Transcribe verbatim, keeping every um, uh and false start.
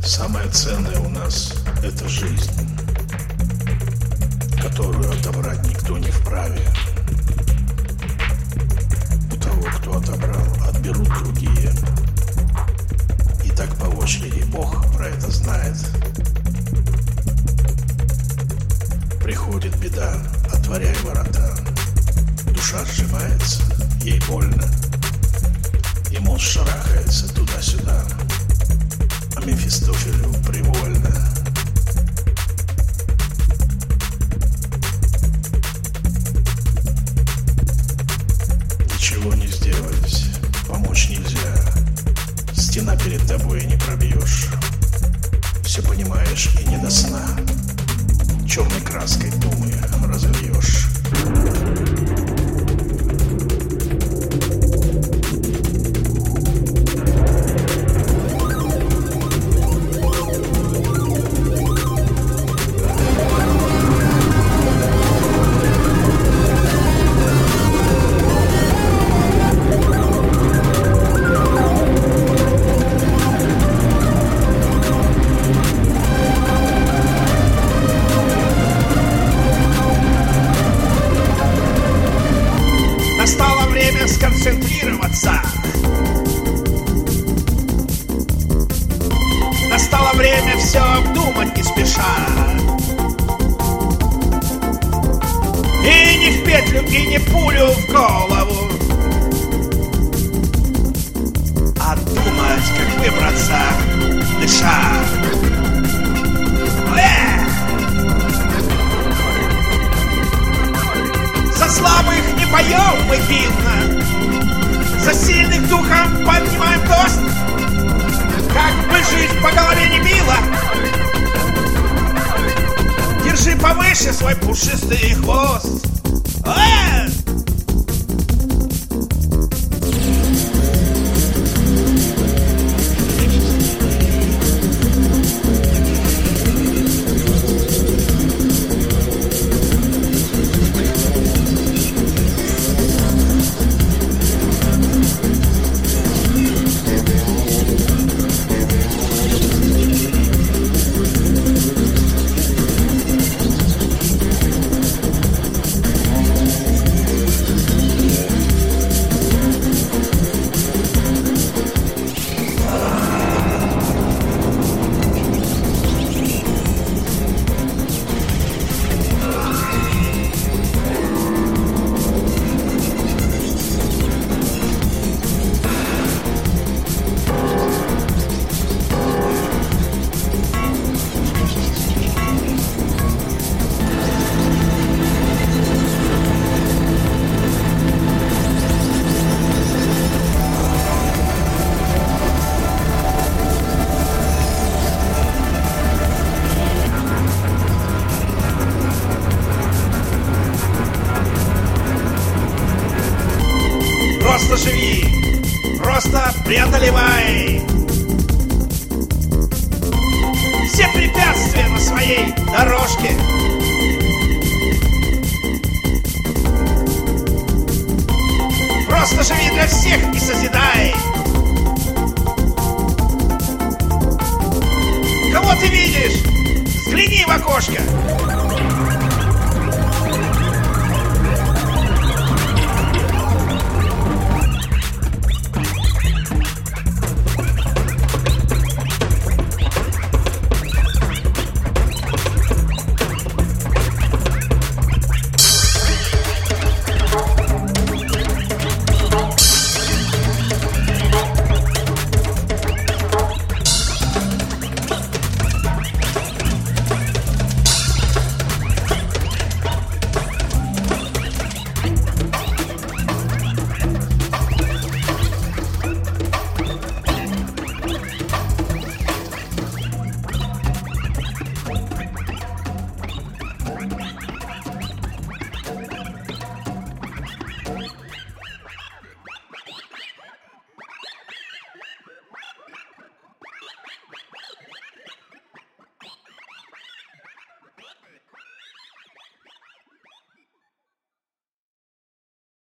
Самое ценное у нас — это жизнь, которую отобрать никто не вправе. У того, кто отобрал, отберут другие. И так по очереди. Бог про это знает. Приходит беда, отворяй ворота. Душа сжимается, ей больно. И мозг шарахается туда-сюда. А Мефистофелю привольно. Ничего не сделать, помочь нельзя. Стена перед тобой не пробьешь. Все понимаешь и не до сна. Черной краской думы разовьешь. Настало время сконцентрироваться. Настало время все обдумать не спеша. И не в петлю, и не пулю в голову, а думать, как выбраться, дыша. Э! За слабых не поем мы видно, за сильных духом поднимаем тост. Как бы жизнь по голове не била, держи повыше свой пушистый хвост. Э! Просто живи, просто преодолевай все препятствия на своей дорожке. Просто живи для всех и созидай. Кого ты видишь? Взгляни в окошко.